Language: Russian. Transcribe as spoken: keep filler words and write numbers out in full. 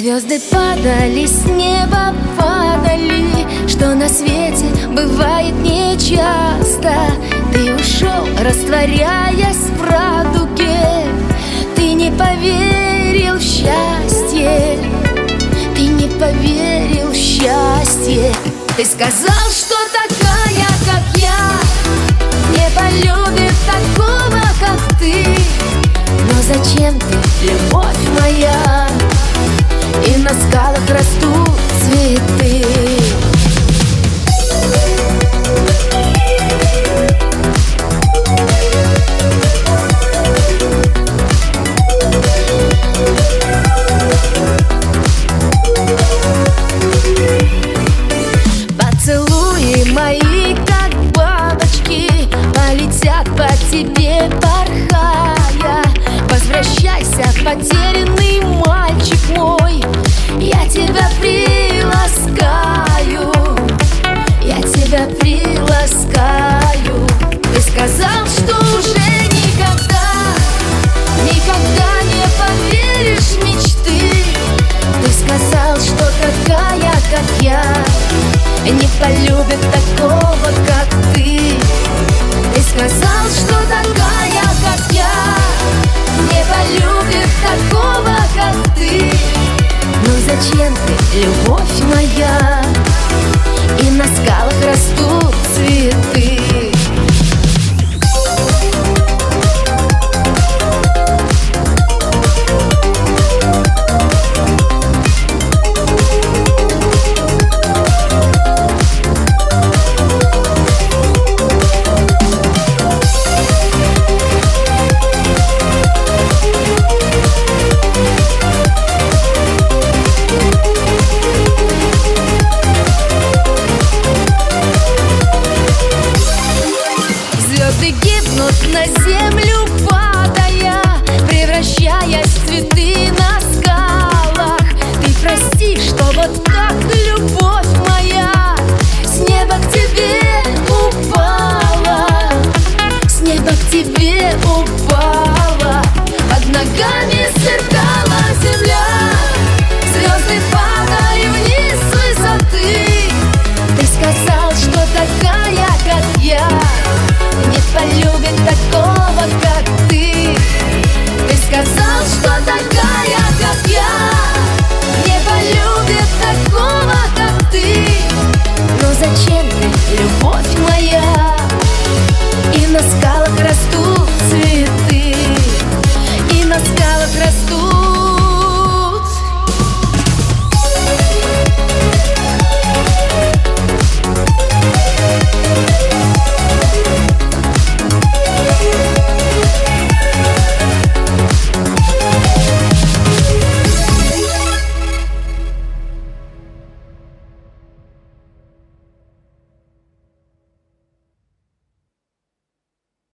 Звезды падали, с неба падали, что на свете бывает нечасто. Ты ушел, растворяясь в радуге. Ты не поверил в счастье, ты не поверил в счастье. Ты сказал, что такая, как я, не полюбит такого, как ты. Но зачем ты, любовь моя? И на скалах растут цветы. Поцелуи мои, как бабочки, полетят по тебе, порхая. Возвращайся, потерянный мальчик мой, я тебя приласкаю, я тебя приласкаю. Ты сказал, что уже никогда, никогда не поверишь в мечты. Ты сказал, что такая, как я, не полюбит такого,